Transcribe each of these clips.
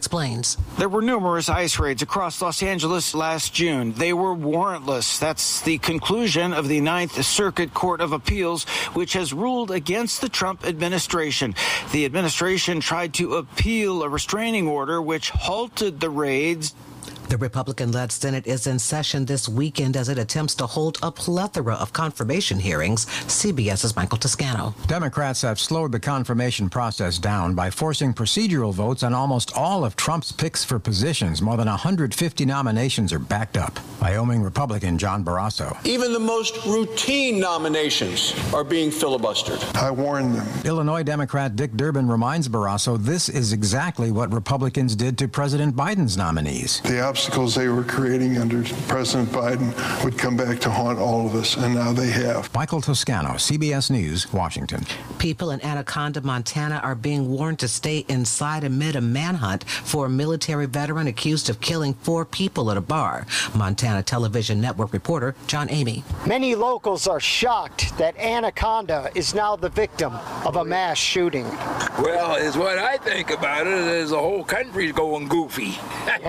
explains. There were numerous ICE raids across Los Angeles last June. They were warrantless. That's the conclusion of the Ninth Circuit Court of Appeals, which has ruled against the Trump administration. The administration tried to appeal a restraining order which halted the raids. The Republican-led Senate is in session this weekend as it attempts to hold a plethora of confirmation hearings. CBS's Michael Toscano. Democrats have slowed the confirmation process down by forcing procedural votes on almost all of Trump's picks for positions. More than 150 nominations are backed up. Wyoming Republican John Barrasso. Even the most routine nominations are being filibustered. I warned them. Illinois Democrat Dick Durbin reminds Barrasso this is exactly what Republicans did to President Biden's nominees. The obstacles they were creating under President Biden would come back to haunt all of us, and now they have. Michael Toscano, CBS News, Washington. People in Anaconda, Montana are being warned to stay inside amid a manhunt for a military veteran accused of killing 4 people at a bar. Montana Television Network reporter John Amy. Many locals are shocked that Anaconda is now the victim of a mass shooting. Well, it's what I think about it is the whole country's going goofy.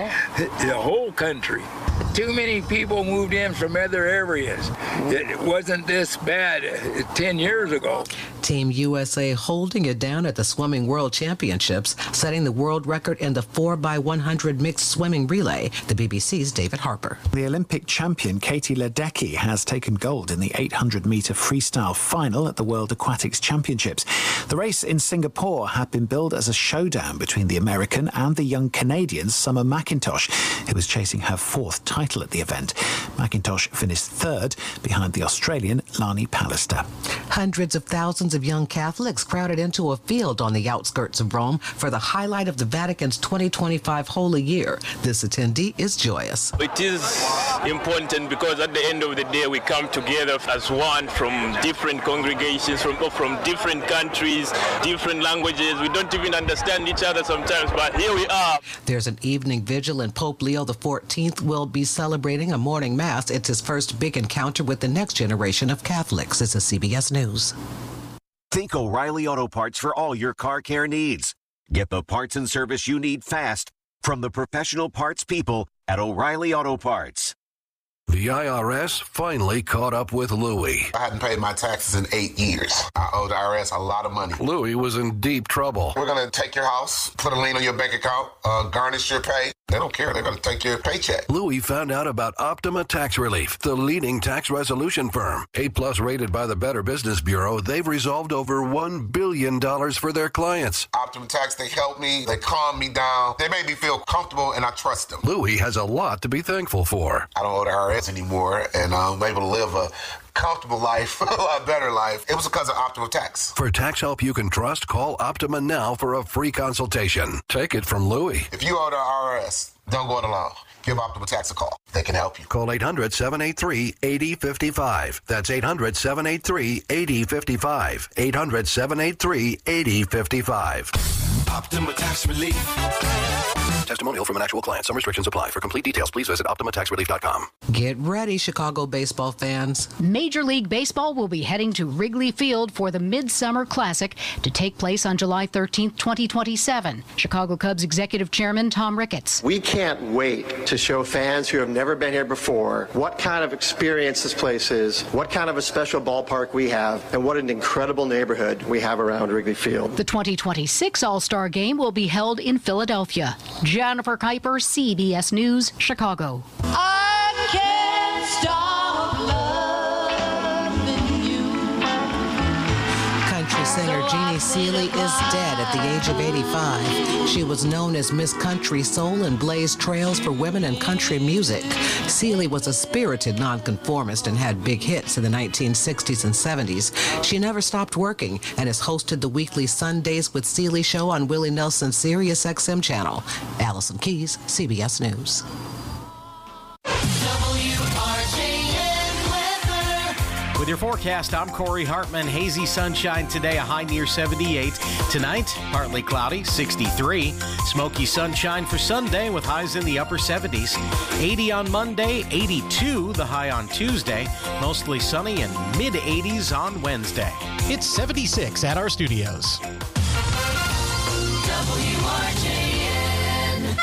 The whole country. Too many people moved in from other areas. It wasn't this bad 10 years ago. Team USA holding it down at the Swimming World Championships, setting the world record in the 4x100 mixed swimming relay. The BBC's David Harper. The Olympic champion Katie Ledecky has taken gold in the 800-meter freestyle final at the World Aquatics Championships. The race in Singapore had been billed as a showdown between the American and the young Canadian Summer McIntosh, who was chasing her 4th title at the event. McIntosh finished 3rd behind the Australian Lani Pallister. Hundreds of thousands of young Catholics crowded into a field on the outskirts of Rome for the highlight of the Vatican's 2025 Holy Year. This attendee is joyous. It is important because at the end of the day we come together as one from different congregations, from different countries, different languages. We don't even understand each other sometimes, but here we are. There's an evening vigil and Pope Leo XIV will be celebrating a morning mass. It's his first big encounter with the next generation of Catholics. This is CBS News. Think O'Reilly Auto Parts for all your car care needs. Get the parts and service you need fast from the professional parts people at O'Reilly Auto Parts. The IRS finally caught up with Louie. I hadn't paid my taxes in 8 years. I owe the IRS a lot of money. Louie was in deep trouble. We're going to take your house, put a lien on your bank account, garnish your pay. They don't care. They're going to take your paycheck. Louie found out about Optima Tax Relief, the leading tax resolution firm. A+ rated by the Better Business Bureau, they've resolved over $1 billion for their clients. Optima Tax, they help me. They calm me down. They make me feel comfortable, and I trust them. Louie has a lot to be thankful for. I don't owe the IRS anymore, and I'm able to live a comfortable life, a lot better life. It was because of Optima Tax. For tax help you can trust, call Optima now for a free consultation. Take it from Louie. If you owe the IRS, don't go it alone. Give Optima Tax a call. They can help you. Call 800-783-8055. That's 800-783-8055. 800-783-8055. Optima Tax Relief. Testimonial from an actual client. Some restrictions apply. For complete details, please visit OptimaTaxRelief.com. Get ready, Chicago baseball fans. Major League Baseball will be heading to Wrigley Field for the Midsummer Classic to take place on July 13th, 2027. Chicago Cubs Executive Chairman Tom Ricketts. We can't wait to show fans who have never been here before what kind of experience this place is, what kind of a special ballpark we have, and what an incredible neighborhood we have around Wrigley Field. The 2026 All-Star Game will be held in Philadelphia. Jennifer Kuiper, CBS News, Chicago. I can't stop loving you. Country singer Jeannie Seely is dead at the age of 85. She was known as Miss Country Soul and blazed trails for women in country music. Seely was a spirited nonconformist and had big hits in the 1960s and 70s. She never stopped working and has hosted the weekly Sundays with Seely show on Willie Nelson's Sirius XM channel. Allison Keys, CBS News. With your forecast, I'm Corey Hartman. Hazy sunshine today, a high near 78. Tonight, partly cloudy, 63. Smoky sunshine for Sunday with highs in the upper 70s. 80 on Monday, 82 the high on Tuesday. Mostly sunny and mid-80s on Wednesday. It's 76 at our studios. WRJN.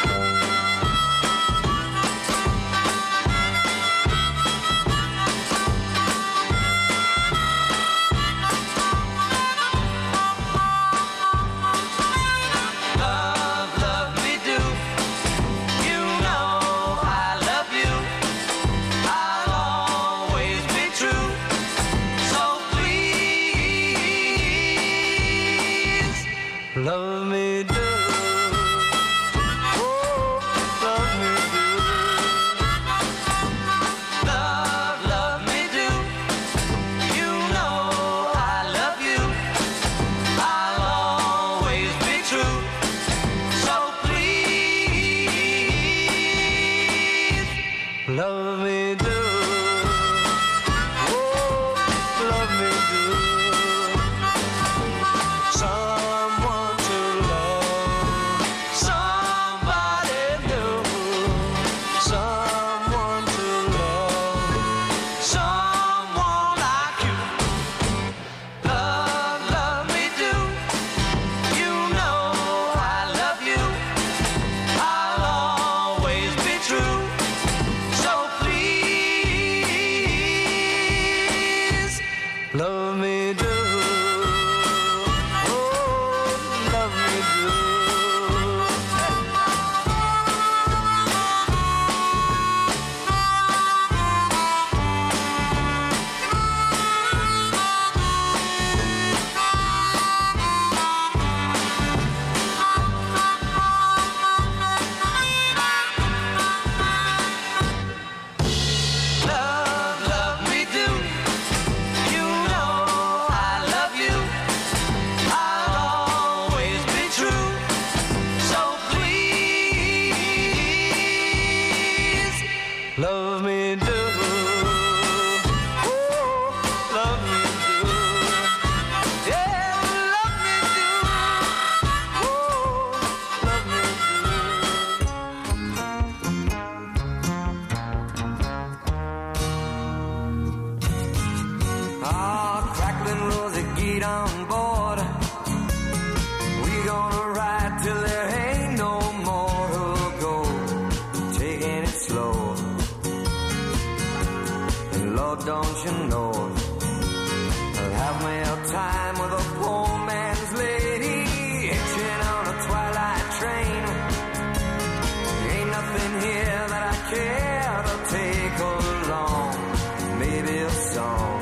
care to take along maybe a song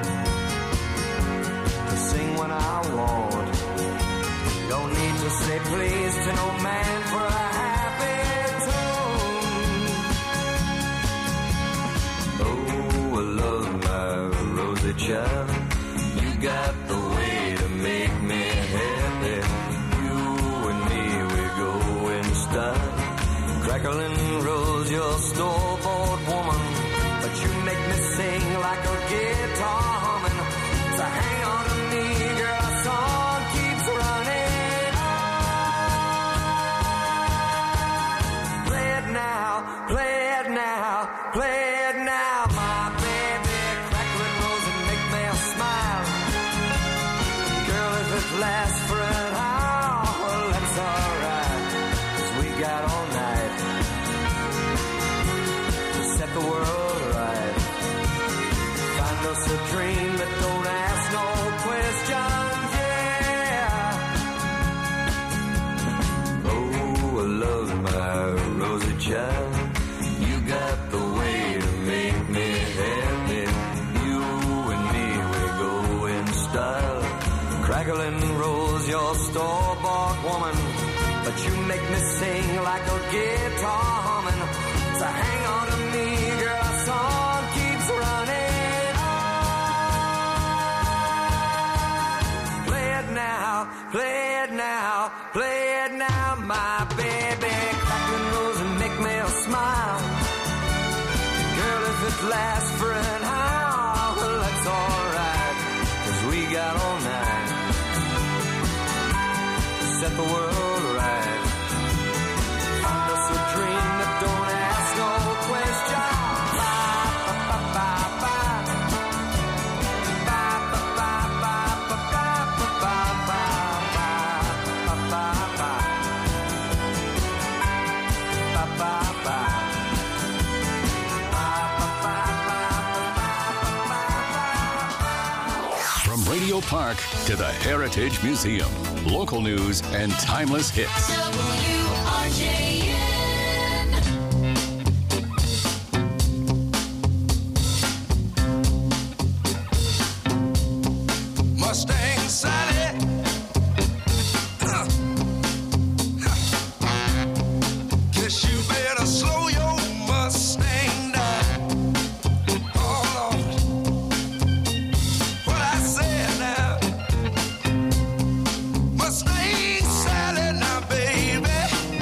to sing when I want. Don't need to say please to no man for a happy tune. Oh, I love my rosy child. You got the way to make me happy. You and me, we go in style. Crackling rolls your store-bought woman, but you make me sing like a guitar humming. So hang on to me, girl, our song keeps running on. Play it now, play it now, play it now, my baby. Crackling rolls and make me smile. Girl, if it lasts for an hour, well, that's alright, 'cause we got all night to set the world right. Find us a dream that don't ask no questions, yeah. Oh, I love my rosy child. You got the way to make me happy. You and me, we go in style. Crackling rolls your store-bought woman, but you make me sing like a guitar humming. So hang on to me, girl, our song keeps running on. Play it now, play it now, play it now, my baby. Crackling rolls and make me smile. Girl, if it lasts for an hour, well, that's alright, 'cause we got all night to set the world right. Find us a dream that don't ask no questions. From Radio Park to the Heritage Museum, local news and timeless hits. Mustang Sally. Guess you better slow your Mustang down. Oh, Lord. What I said now. Mustang Sally, now, baby.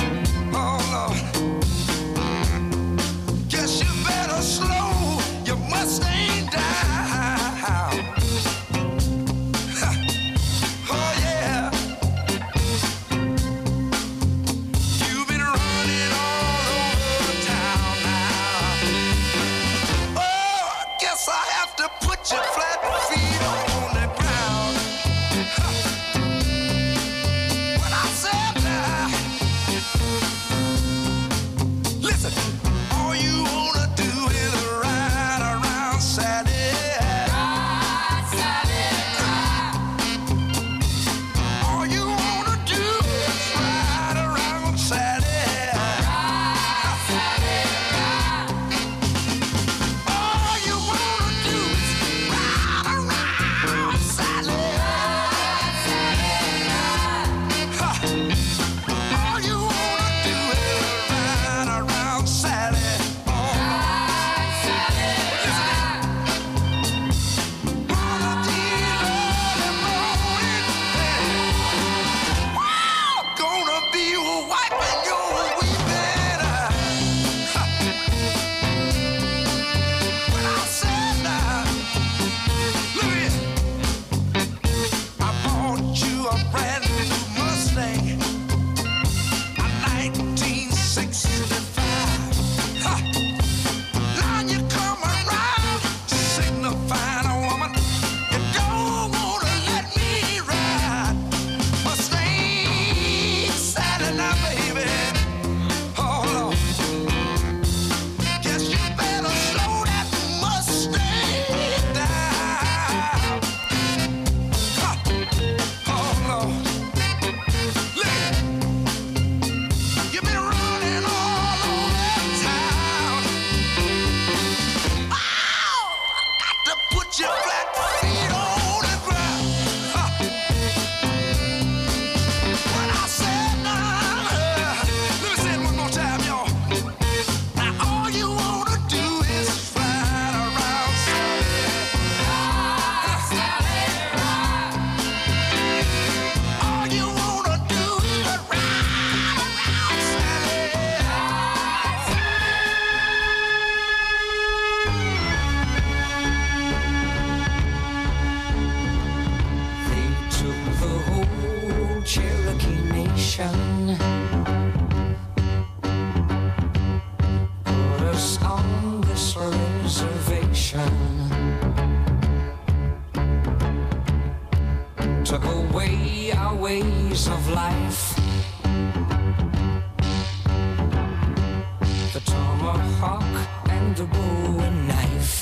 a bow and knife.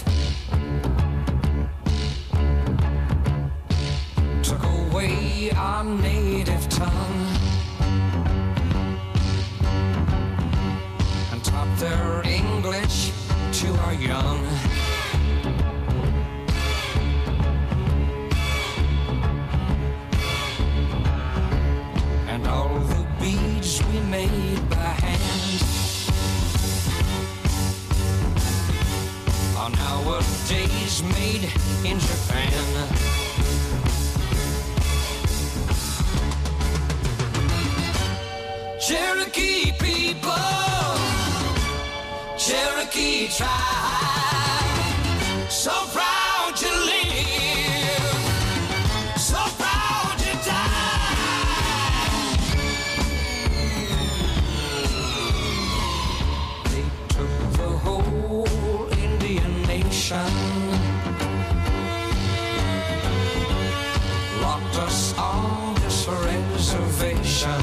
Took away our native tongue and taught their English to our young. And all the beads we made by hand are nowadays made in Japan. Cherokee people, Cherokee tribe, so proud to live, so proud to die. They took the whole Indian nation, locked us on this reservation.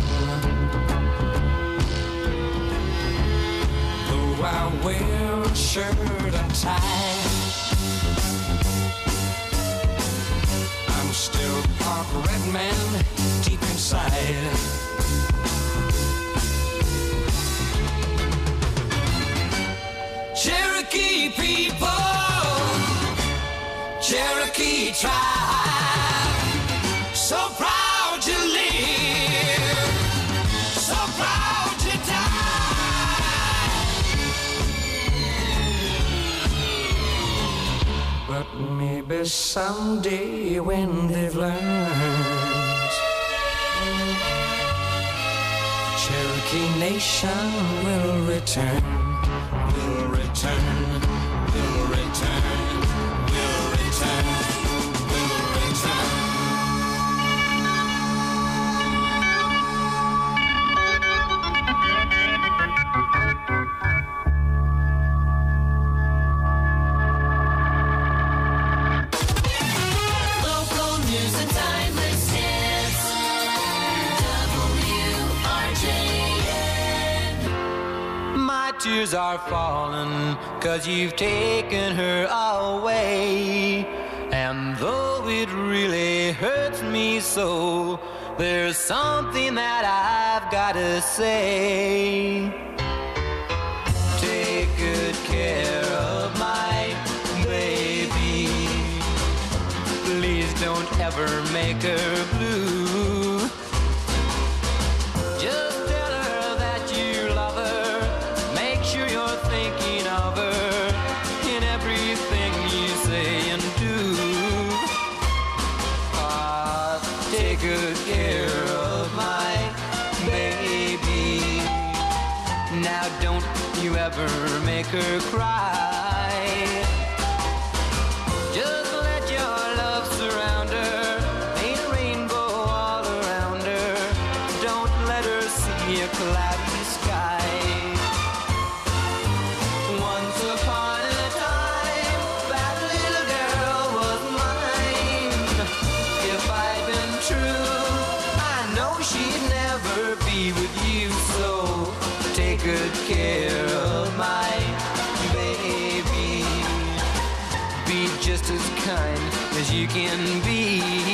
I wear a shirt and tie, I'm still part red man deep inside. Cherokee people, Cherokee tribe, so proud to live, so proud to die. But maybe someday when they've learned, Cherokee Nation will return, will return, will return, will return, will return. Tears are falling 'cause you've taken her away. And though it really hurts me so, there's something that I've gotta say. Take good care of my baby. Please don't ever make her blue. Just tell her that you love her. Make sure you're thinking of her in everything you say and do. Take good care of my baby. Now don't you ever make her cry. Just let your love surround her. Paint a rainbow all around her. Don't let her see a cloudy sky. Once upon a time, that little girl was mine. If I'd been true, I know she'd never be with you. So take good care of my baby. Be just as kind as you can be.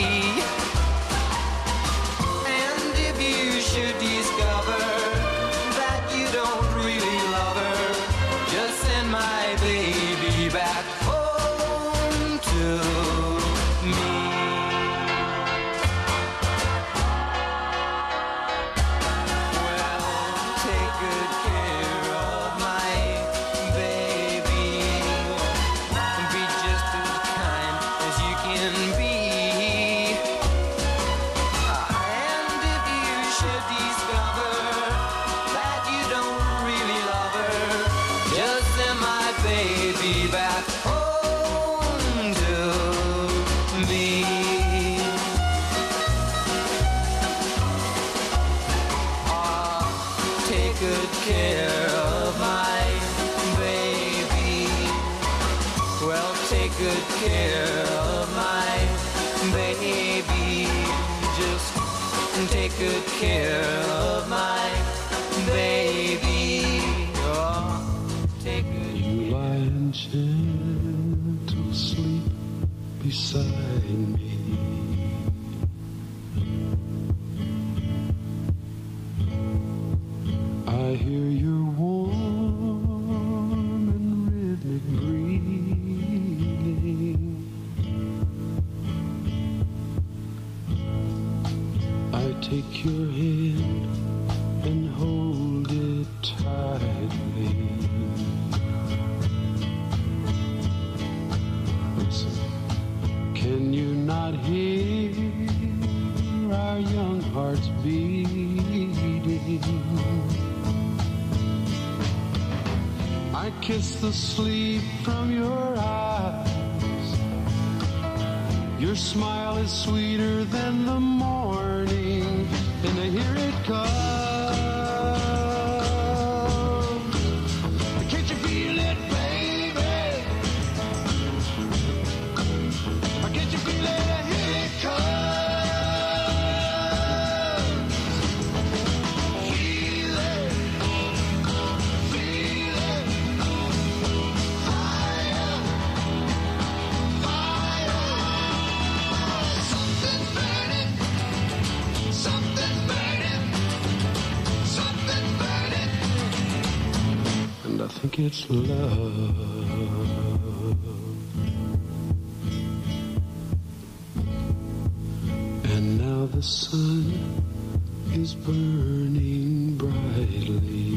And if you should discover that you don't really love her, just send my baby back home to me. Well, take good care of my baby. Be just as kind as you can be. And if you should discover that you don't really love her, just send my baby back home to me. Take good care of my baby. Well, take good care of my baby. Just take good care of my baby. Oh, take good care. kiss the sleep from your eyes. Your smile is sweeter than the morning, and I hear it come. Can't you feel it, baby? Can't you feel it? Here it comes. Feel it, feel it. Fire, fire. Something's burning, something's burning, something's burning. And I think it's love. And now the sun is burning brightly.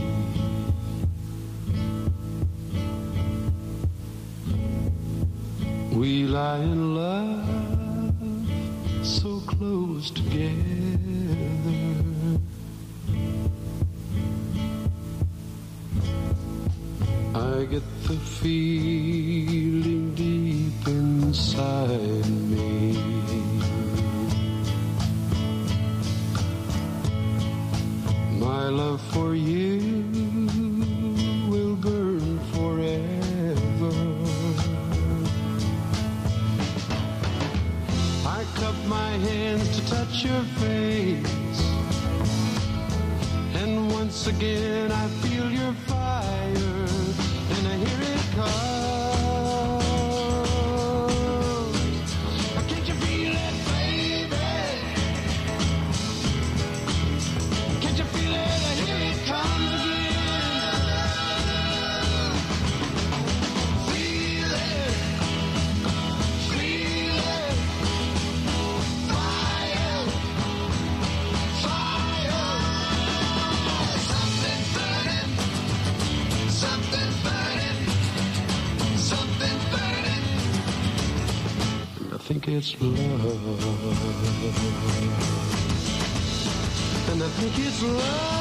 We lie in love so close together. I get the feeling deep inside me. My love for you will burn forever. I cup my hands to touch your face, and once again I feel your fire, and I hear it comes. Can't you feel it, baby? Can't you feel it? Here it comes again. Feel it, feel it. Fire, fire. Something's burning, something's burning, something's burning. I think it's love. And I think it's love.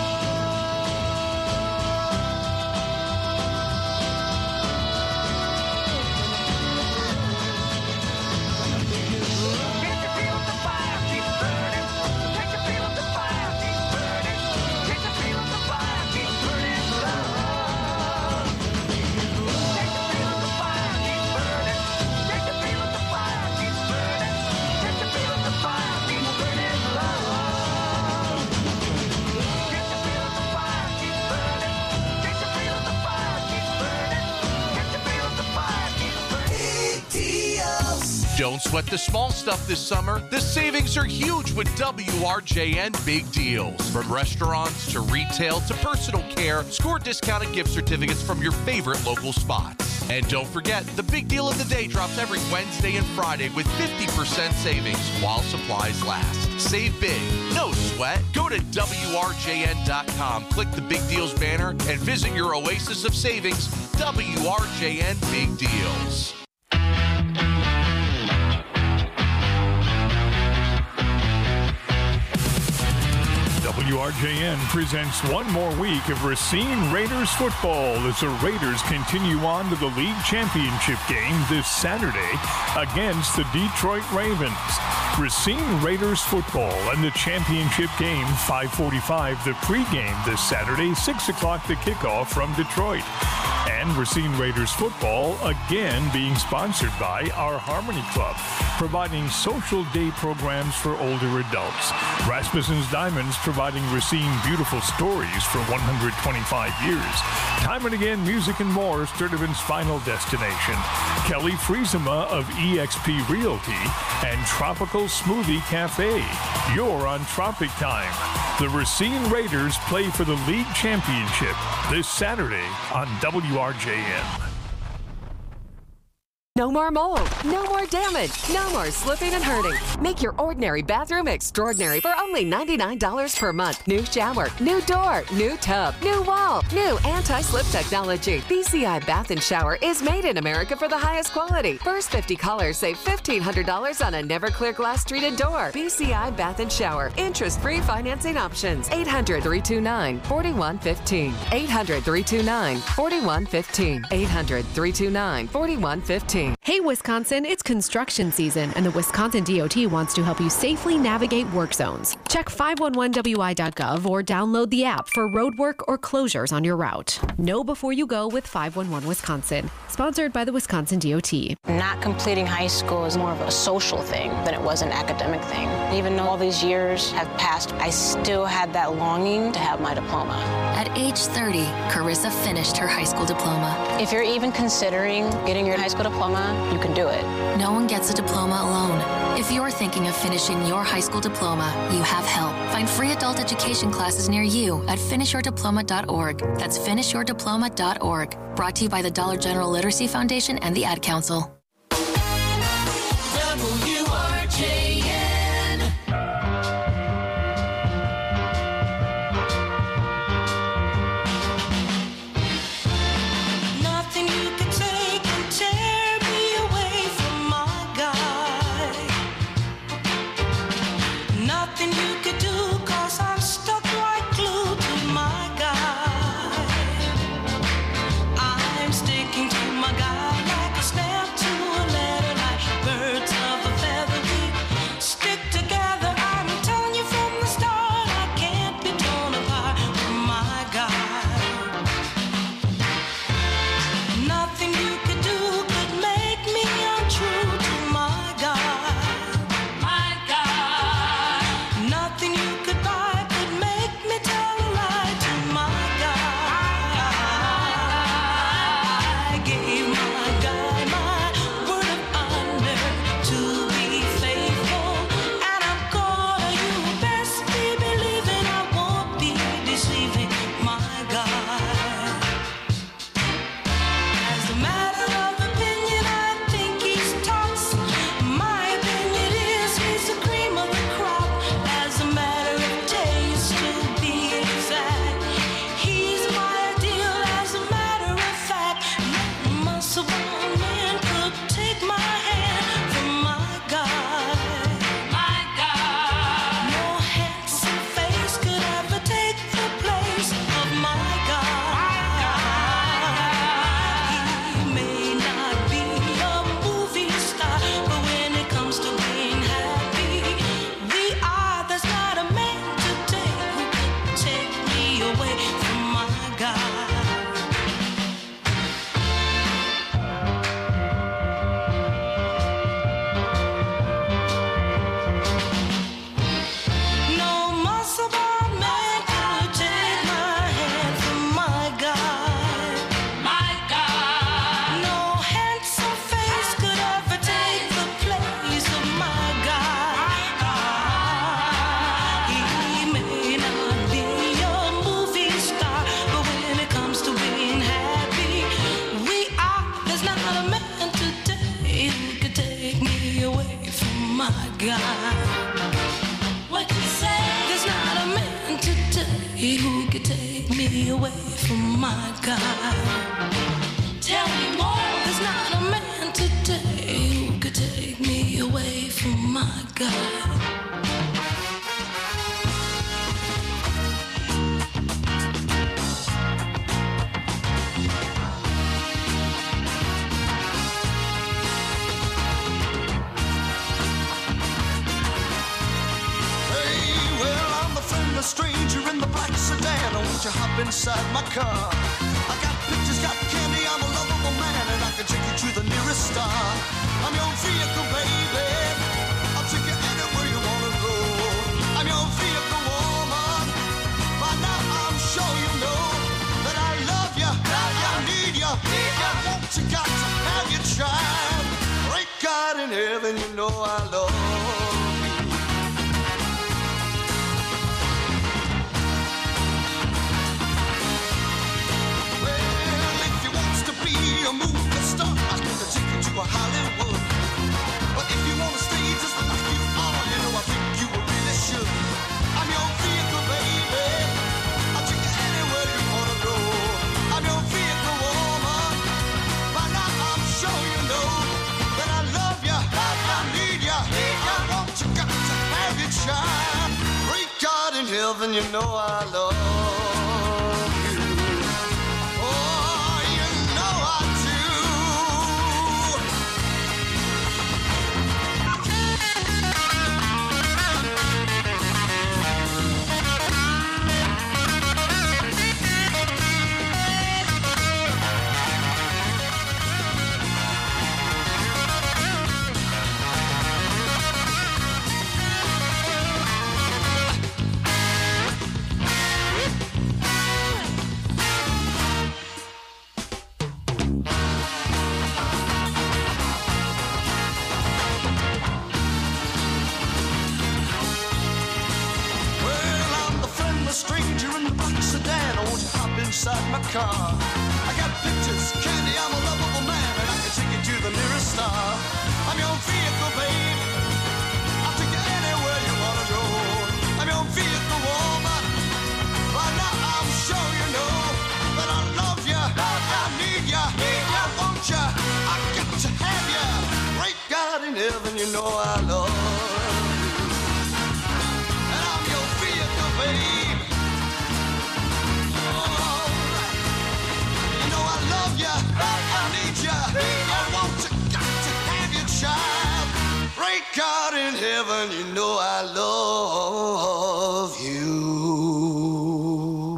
Don't sweat the small stuff this summer. The savings are huge with WRJN Big Deals. From restaurants to retail to personal care, score discounted gift certificates from your favorite local spots. And don't forget, the big deal of the day drops every Wednesday and Friday with 50% savings while supplies last. Save big, no sweat. Go to WRJN.com, click the Big Deals banner, and visit your oasis of savings, WRJN Big Deals. WRJN presents one more week of Racine Raiders football as the Raiders continue on to the league championship game this Saturday against the Detroit Ravens. Racine Raiders football and the championship game, 5:45 the pregame this Saturday, 6 o'clock the kickoff from Detroit. And Racine Raiders football again being sponsored by our Harmony Club, providing social day programs for older adults. Rasmussen's Diamonds providing Racine beautiful stories for 125 years. Time and again, music and more, Sturtevant's final destination. Kelly Friesema of eXp Realty and Tropical Smoothie Cafe. You're on Tropic Time. The Racine Raiders play for the league championship this Saturday on WRJN. No more mold. No more damage. No more slipping and hurting. Make your ordinary bathroom extraordinary for only $99 per month. New shower, new door, new tub, new wall, new anti-slip technology. BCI Bath and Shower is made in America for the highest quality. First 50 callers save $1,500 on a Never-Clear glass treated door. BCI Bath and Shower. Interest-free financing options. 800-329-4115. 800-329-4115. 800-329-4115. Hey, Wisconsin, it's construction season, and the Wisconsin DOT wants to help you safely navigate work zones. Check 511wi.gov or download the app for road work or closures on your route. Know before you go with 511 Wisconsin. Sponsored by the Wisconsin DOT. Not completing high school is more of a social thing than it was an academic thing. Even though all these years have passed, I still had that longing to have my diploma. At age 30, Carissa finished her high school diploma. If you're even considering getting your high school diploma, you can do it. No one gets a diploma alone. If you're thinking of finishing your high school diploma, you have help. Find free adult education classes near you at finishyourdiploma.org. That's finishyourdiploma.org. Brought to you by the Dollar General Literacy Foundation and the Ad Council. WRJN. Nothing you can take can tear me away from my guy. Nothing you could do, 'cause I'm stuck like glue to my guy. I'm sticking to my guy like a snap to a letter, like birds of a feather. We stick together. I'm telling you from the start, I can't be torn apart from my guy. Nothing you could do could make me untrue to my guy. My guy. Nothing you could buy could make me tell a lie to my guy. I gave my guy my word of honor to be faithful, and I'm gonna, you best be believing I won't be deceiving my guy. As a matter of opinion, I think he's tops. My opinion is he's the cream of the crop. As a matter of taste, to be exact, he's my ideal. As a matter of fact, no muscle bound man could take my hand from my guy. My guy. No handsome face could ever take the place of my guy. He may not be a movie star, but when it comes to being happy, we are. There's not a man today who could take me away from my guy. No muscle bound man could take my hand from my guy. My guy. No handsome face could ever take the place of my guy. He may not be a movie star, but when it comes to being happy, we are. There's not a man today who could take me away from my guy. What you say? There's not a man today who could take me away from my guy. Tell me more. There's not a man today who could take me away from my guy. Hey, well, I'm a friendless stranger in the black sedan. Won't you hop inside my car? I got pictures, got candy, I'm a lovable man, and I can take you to the nearest star. I'm your vehicle, baby. I'll take you anywhere you wanna go. I'm your vehicle, woman. By now I'm sure you know that I love you, that I need you. I want you, got to have you tried. Great God in heaven, you know I love you. Well, if you wants to be a movie star, I can take you to a Hollywood. But if you wanna stay just like you are, you know I think you really should. I'm your vehicle, baby. I'll take you anywhere you wanna go. I'm your vehicle, woman. By now I'm sure you know that I love you, I need you. I want you, got to have you, child. Great God in heaven, you know I love you. Oh, you know I do. Stranger in the black sedan, I want you to hop inside my car. I got pictures, candy, I'm a lovable man, and I can take you to the nearest star. I'm your vehicle, babe. I'll take you anywhere you wanna go. I'm your vehicle, woman. By now I'm sure you know that I love you, I need you, I want you, I got to have you. Great God in heaven, you know I love you. And I'm your vehicle, babe. I need you, I want you, got to have your child. Great God in heaven, you know I love you.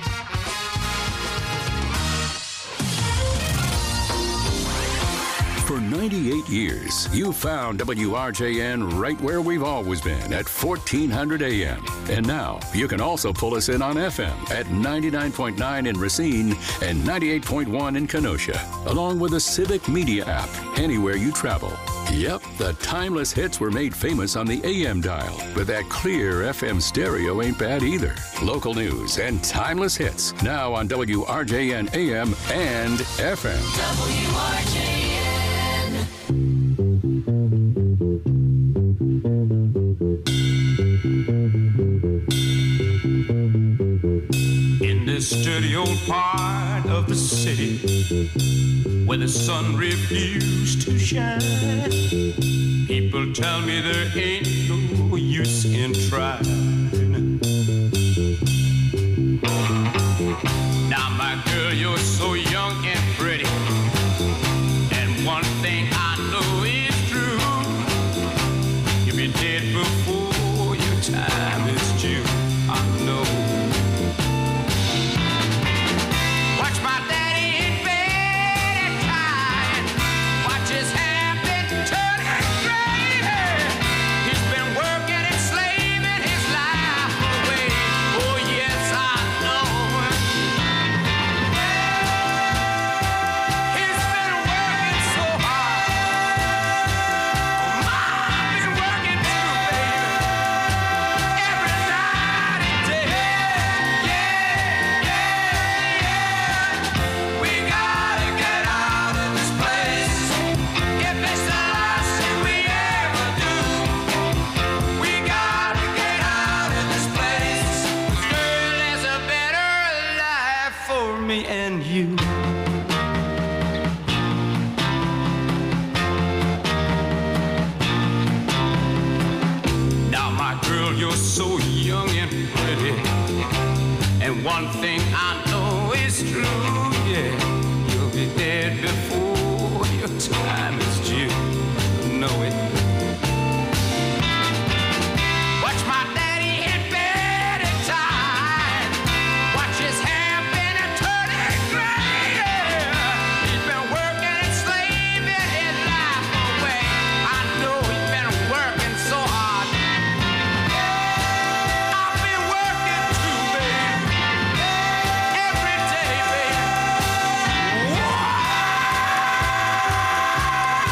For 98 years, you found WRJN right where we've always been at 1400 AM. And now you can also pull us in on FM at 99.9 in Racine and 98.1 in Kenosha, along with the Civic Media app anywhere you travel. Yep, the timeless hits were made famous on the AM dial, but that clear FM stereo ain't bad either. Local news and timeless hits now on WRJN AM and FM. WRJN. In this dirty old part of the city where the sun refused to shine, people tell me there ain't no use in trying. Now my girl, you're so young and pretty, and one thing I know is true, you'll be dead before your time is due. I know. Watch my daddy in bed at time. Watch his hair been turning gray. He's been working and slaving his life away. Oh yes, I know. He's been working so hard. I've been working too, baby. Every night and day. We gotta get out of this place. If it's the last thing we ever do, we gotta get out of this place. 'Cause girl, there's a better life for me and you. Now my girl, you're so young and pretty, and one thing I know is true, yeah, you'll be dead before your time is due. Know it. Watch my daddy in bed at time. Watch his hair been a turning gray. He's been working and slaving his life away. I know he's been working so hard. I've been working too, baby. Every day, baby.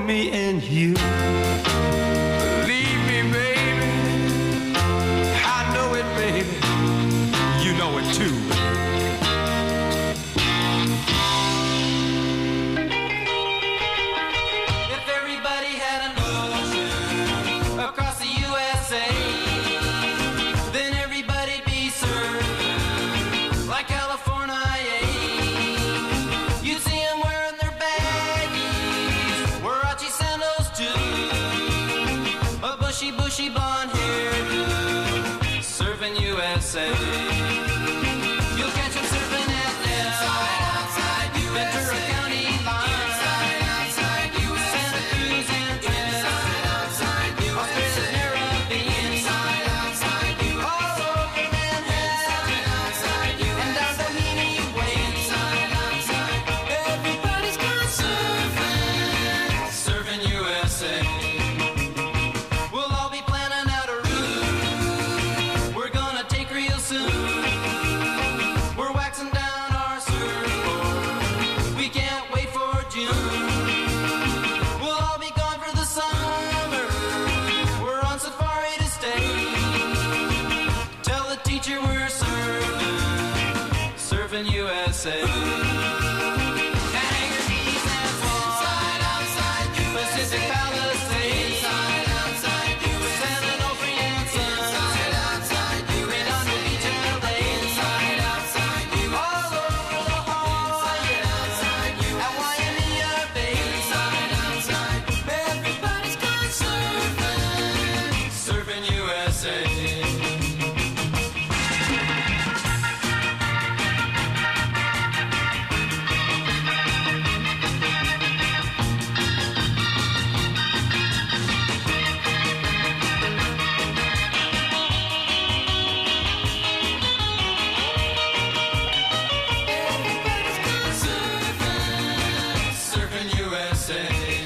me and you. Leave me, baby. I know it, baby. You know it too. If everybody had an ocean across the USA, then everybody'd be served like California. You'd see them wearing their baggies, Warachi sandals too, a bushy, bushy blonde hairdo, serving USA. You'll catch them surfing at Nell, Ventura County line, Santa Cruz and Trent, Australia's Caribbean, all over Manhattan, and down Bohemian Way. Everybody's gone surfing, surfing USA. We'll all be planning out a route we're gonna take real soon. We're waxing down our surfboard, we can't wait for June. We'll all be gone for the summer, we're on safari to stay. Tell the teacher we're surfing, surfing USA. Hangar Keys and Swan, Pacific Palisades, San Onofre and Sun, Redondo Beach, LA, all over La Jolla, at Waimea Bay. Everybody's gone surfing, surfing USA. Everybody's gone surfing, surfing USA.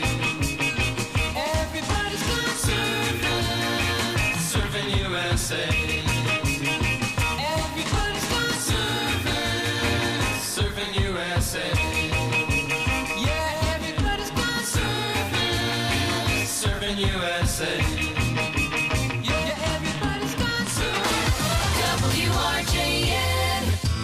Everybody's gone surfing, surfing USA. Everybody's gone surfing, surfing USA. Yeah, everybody's gone surfing, surfing USA. Yeah, everybody's gone surfing. WRJN.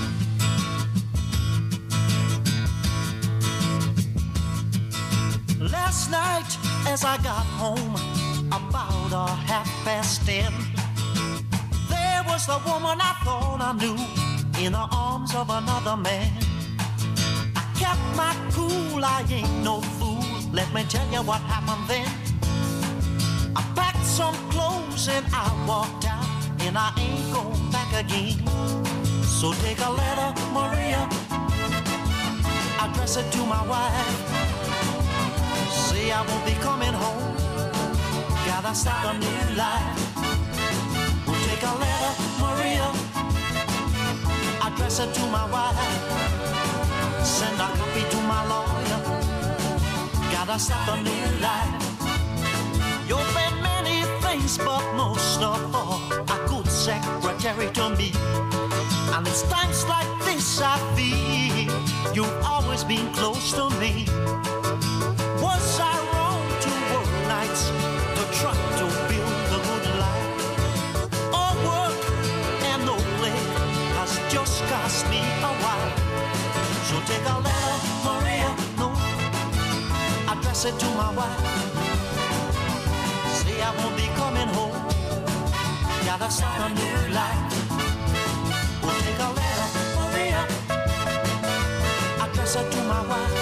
Last night, as I got home, about 10:30, there was the woman I thought I knew in the arms of another man. I kept my cool, I ain't no fool. Let me tell you what happened then. I packed some clothes and I walked out, and I ain't going back again. So take a letter, Maria, address it to my wife. Say I won't be coming home, gotta start a new life. We'll take a letter, Maria, address it to my wife. Send a copy to my lawyer, gotta start a new life. You've been many things, but most of all, a good secretary to me. And it's times like this I feel you've always been close to me. Was I wrong to work nights to try to build a good life? All work and no play has just cost me a while. So take a letter, Maria, no, address it to my wife. Say I won't be coming home, gotta start a new life. We'll take a letter, Maria, address it to my wife.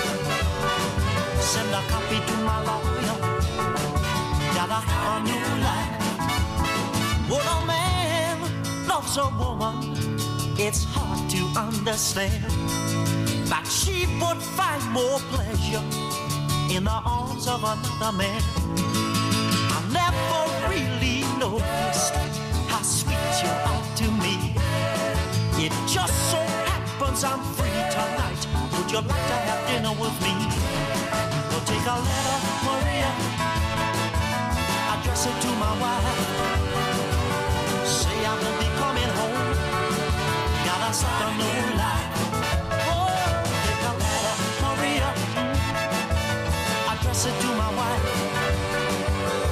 Send a copy to my lawyer, gotta have a new life. When a man loves a woman, it's hard to understand that she would find more pleasure in the arms of another man. I never really noticed how sweet you are to me. It just so happens I'm free tonight. Would you like to have dinner with me? Well, take a letter, Maria, address it to my wife. Say I won't be coming home, gotta start a new life. Oh, take a letter, Maria, address it to my wife.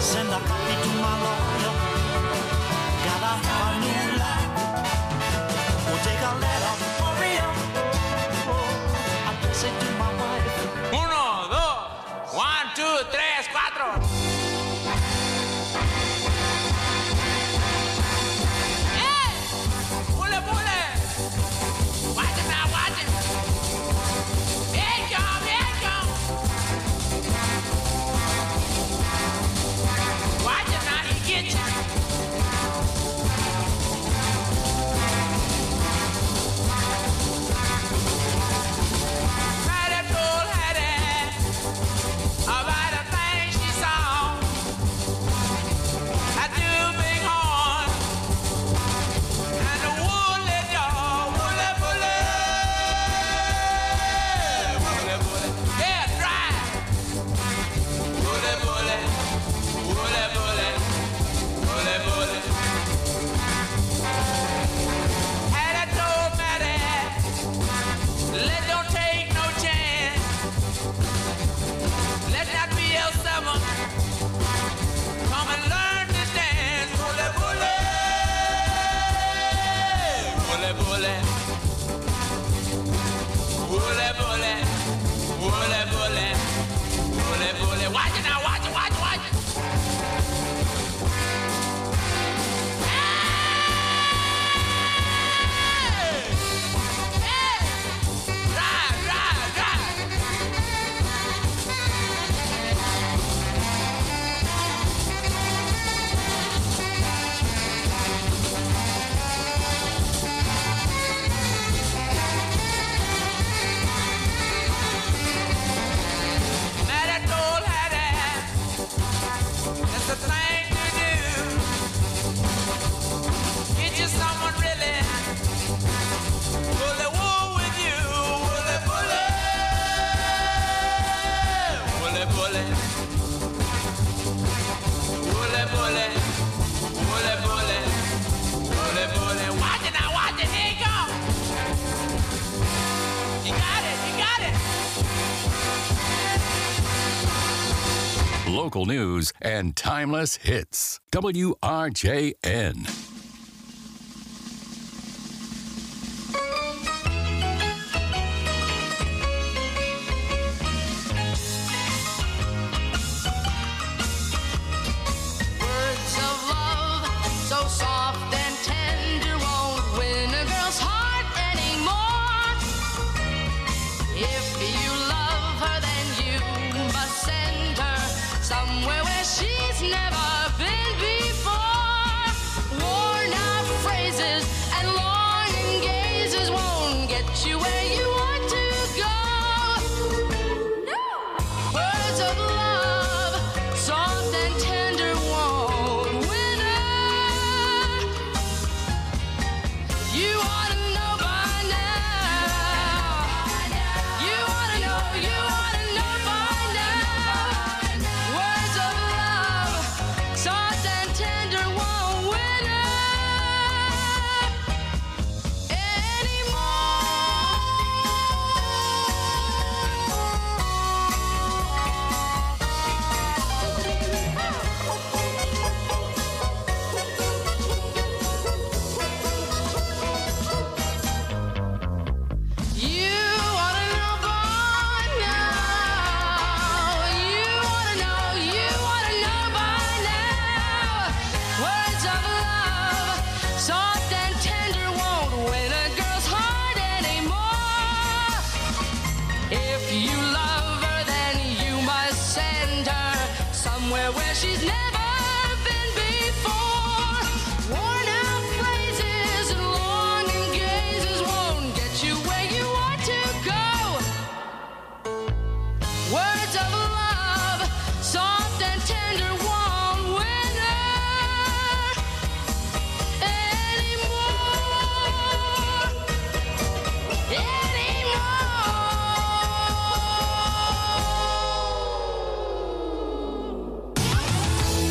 Send a copy to my lawyer. Gotta have a new life. We'll take a letter, hurry up. Oh, address it to my wife. 1, 2, 1, 2, 3, 4. Hey! Pull it, pull it. Watch it now, watch it. Here it come, here it come. Watch it now, he get you. Hattie told Hattie about the things she saw. I do big horn and the woolly dog, woolly, woolly, woolly, woolly. Yeah, dry. Woolly, woolly, woolly, woolly, woolly, woolly. Hattie told Mattie, let don't take no chance. Let not be a summer. Come and learn to dance. Bully, bully. Bully, bully. Bully, bully. Bully, bully. Bully, bully. Watch it now, watch it, watch it, watch it. Drive, drive, drive. Mattie told Hattie, that's the thing to do. Get you someone really bully wool with you. Bully, bully. Bully, bully. Bully, bully. Bully, bully. Bully, bully. Watch it now, watch it. Here you go. You got it, you got it. Local news and timeless hits. WRJN. Words of love, so soft and tender, won't win a girl's heart anymore. If you love her, then you must send her somewhere where she's never been before. Worn out phrases and longing gazes won't get you where you want to go. Words of love, soft and tender, won't win her. You ought to know by now. You ought to know, you ought to know by now. Words of love, soft and tender, won't win her You ought to know by now. You ought to know, you ought to know by now. Words of love, soft and tender, won't win a girl's heart anymore. If you love her, then you must send her somewhere where she's never been before. Worn out phrases and longing gazes won't get you where you want to go. Words of love, soft and tender, won't win her anymore.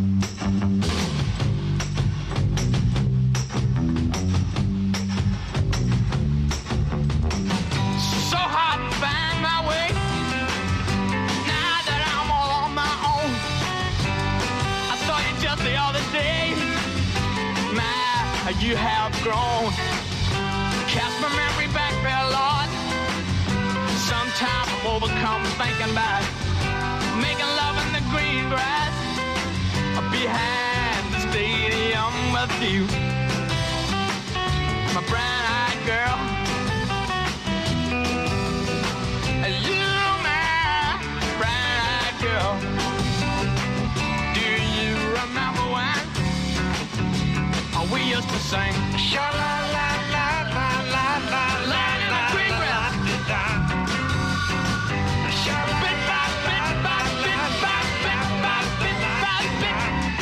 So hard to find my way. Now that I'm all on my own. I saw you just the other day. My, you have grown. Cast my memory back there, Lord. Sometimes I'm overcome thinking about making love in the green grass behind the stadium with you. My brown-eyed girl. You, my brown-eyed girl. Do you remember when we used to sing? Sha-la-la-la-la-la-la-la in the green grass. Bit by bit by bit by bit by bit by bit.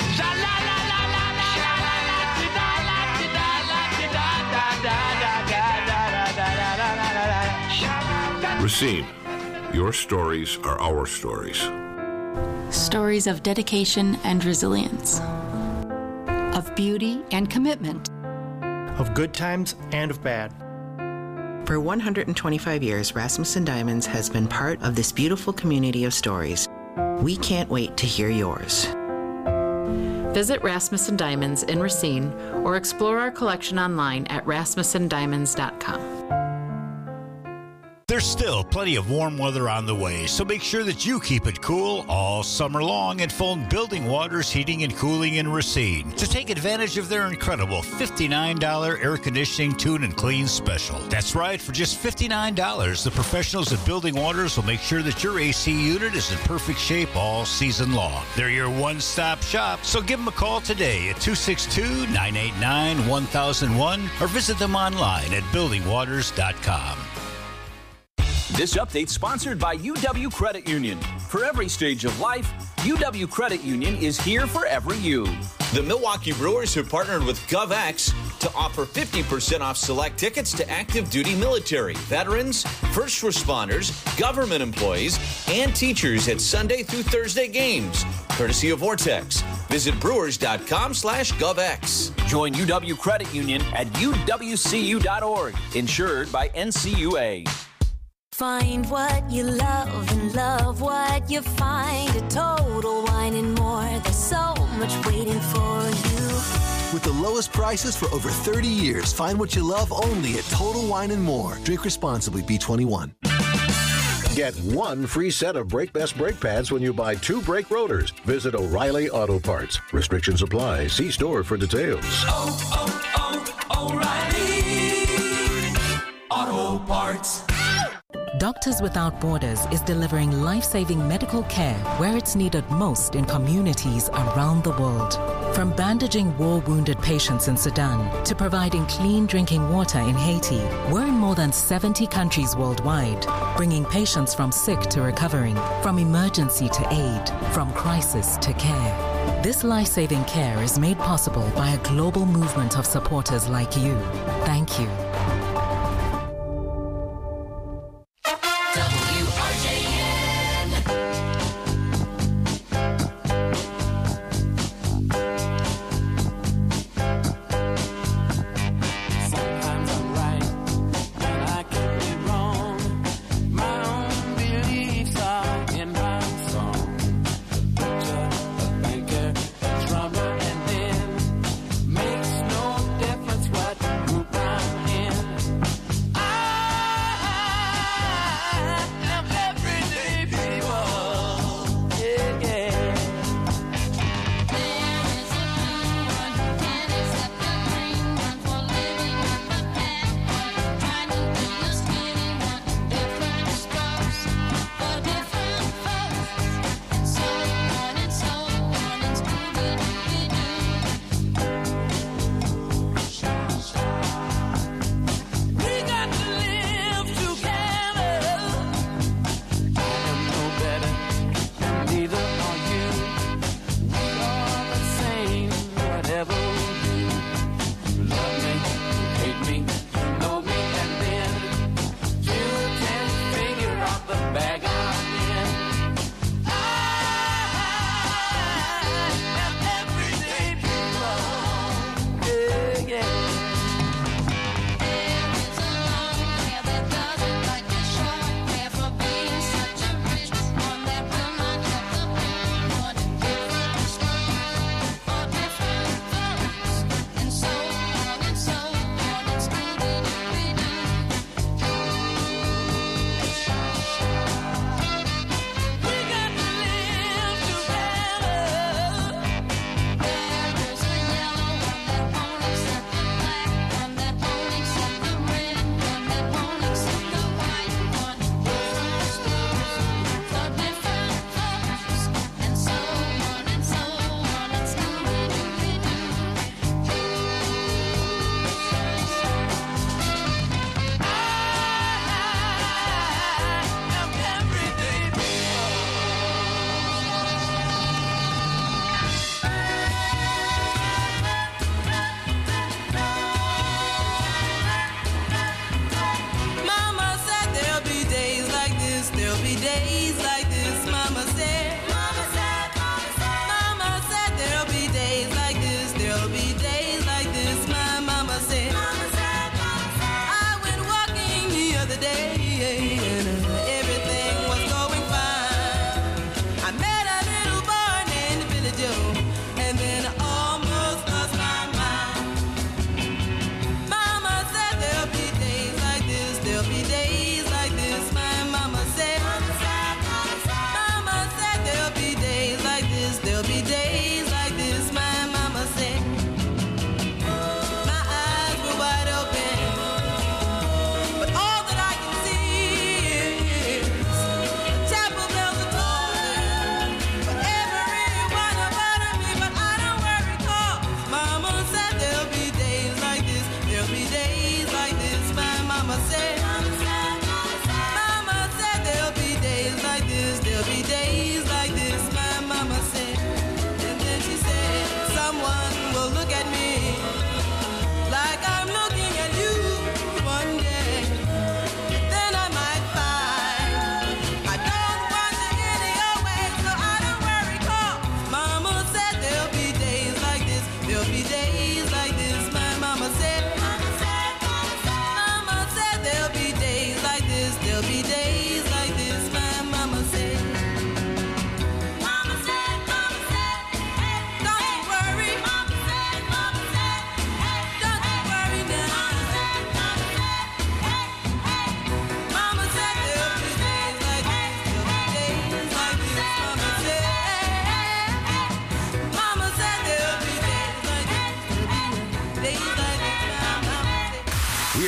Sha-la-la-la-la-la-la-la-la-la-la-la-la-la-la-la-la-la. Racine, your stories are our stories. Stories of dedication and resilience. Of beauty and commitment. Of good times and of bad. For 125 years, Rasmussen Diamonds has been part of this beautiful community of stories. We can't wait to hear yours. Visit Rasmussen Diamonds in Racine or explore our collection online at rasmussendiamonds.com. There's still plenty of warm weather on the way, so make sure that you keep it cool all summer long and phone Building Waters Heating and Cooling in Racine to take advantage of their incredible $59 air conditioning tune and clean special. That's right, for just $59, the professionals at Building Waters will make sure that your AC unit is in perfect shape all season long. They're your one-stop shop, so give them a call today at 262-989-1001 or visit them online at buildingwaters.com. This update sponsored by UW Credit Union. For every stage of life, UW Credit Union is here for every you. The Milwaukee Brewers have partnered with GovX to offer 50% off select tickets to active duty military, veterans, first responders, government employees, and teachers at Sunday through Thursday games, courtesy of Vortex. Visit brewers.com/GovX. Join UW Credit Union at uwcu.org, insured by NCUA. Find what you love and love what you find. A Total Wine and More. There's so much waiting for you. With the lowest prices for over 30 years, find what you love only at Total Wine and More. Drink responsibly, B21. Get one free set of Brake Best brake pads when you buy 2 brake rotors. Visit O'Reilly Auto Parts. Restrictions apply. See store for details. O'Reilly Auto Parts. Doctors Without Borders is delivering life-saving medical care where it's needed most in communities around the world. From bandaging war-wounded patients in Sudan to providing clean drinking water in Haiti, we're in more than 70 countries worldwide, bringing patients from sick to recovering, from emergency to aid, from crisis to care. This life-saving care is made possible by a global movement of supporters like you. Thank you.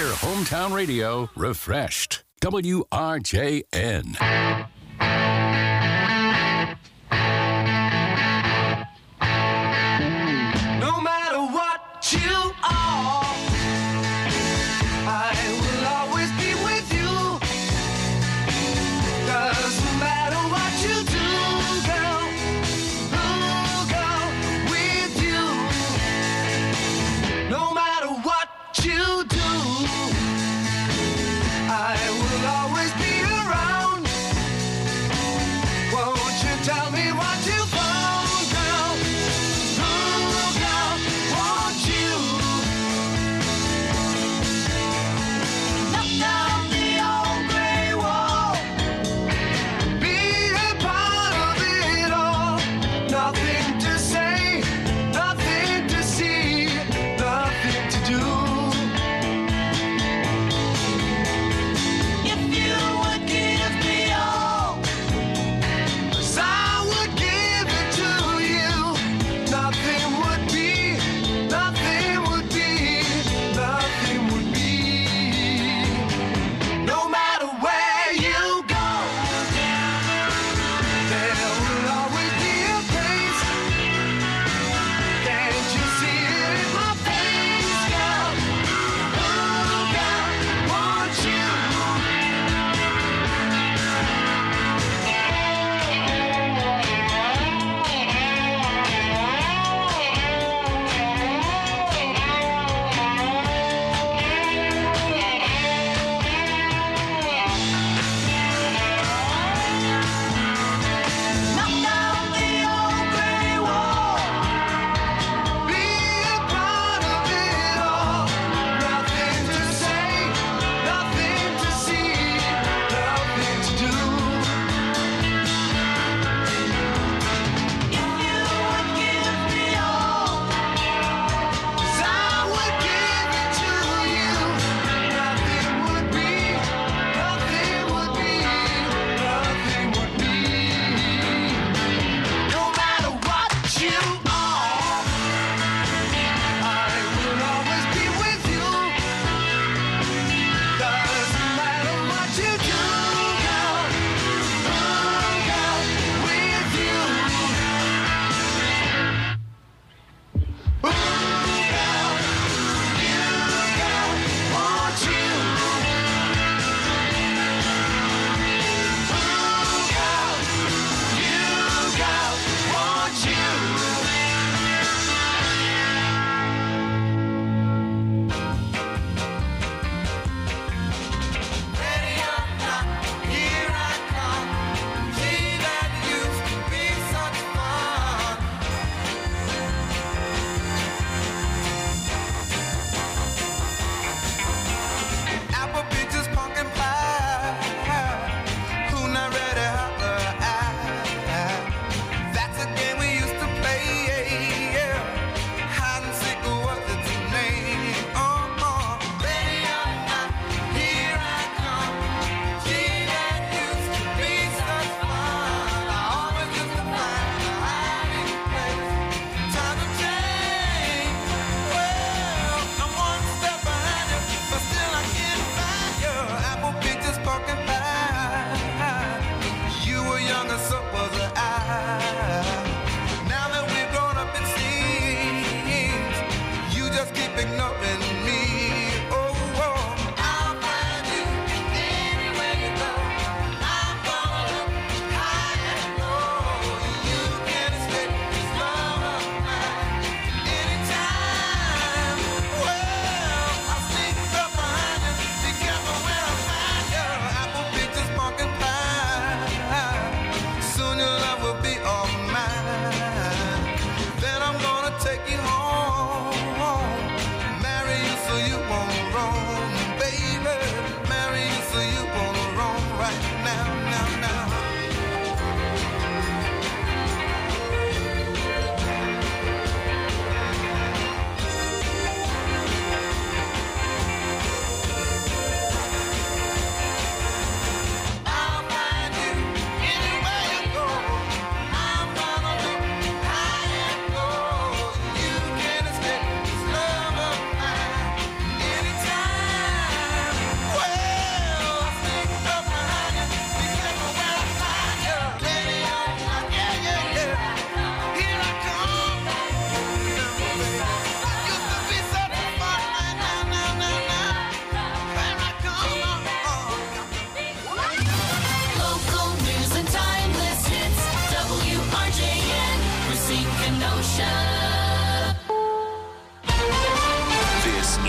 Hear hometown radio refreshed. WRJN. No matter what you are, I will always be with you. 'Cause no matter what you do, girl, I'll go with you. No matter what you do, I will always be around.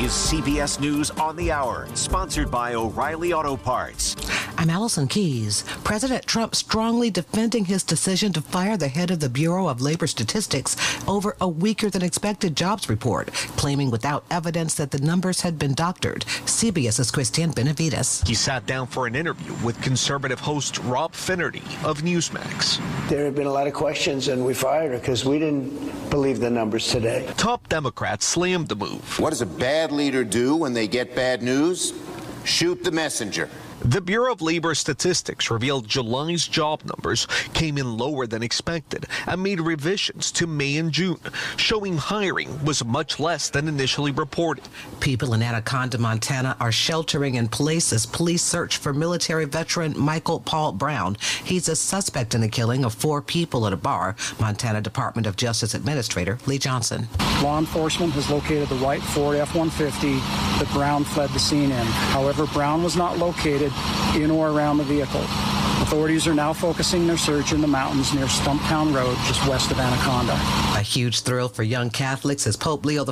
is CBS News on the Hour, sponsored by O'Reilly Auto Parts. I'm Allison Keyes. President Trump strongly defending his decision to fire the head of the Bureau of Labor Statistics over a weaker than expected jobs report, claiming without evidence that the numbers had been doctored. CBS's Christian Benavides. He sat down for an interview with conservative host Rob Finnerty of Newsmax. There have been a lot of questions, and we fired her because we didn't believe the numbers today. Top Democrats slammed the move. What does a bad leader do when they get bad news? Shoot the messenger. The Bureau of Labor Statistics revealed July's job numbers came in lower than expected and made revisions to May and June, showing hiring was much less than initially reported. People in Anaconda, Montana are sheltering in place as police search for military veteran Michael Paul Brown. He's a suspect in the killing of 4 people at a bar. Montana Department of Justice Administrator Lee Johnson. Law enforcement has located the white Ford F-150 that Brown fled the scene in. However, Brown was not located in or around the vehicle. Authorities are now focusing their search in the mountains near Stumptown Road, just west of Anaconda. A huge thrill for young Catholics as Pope Leo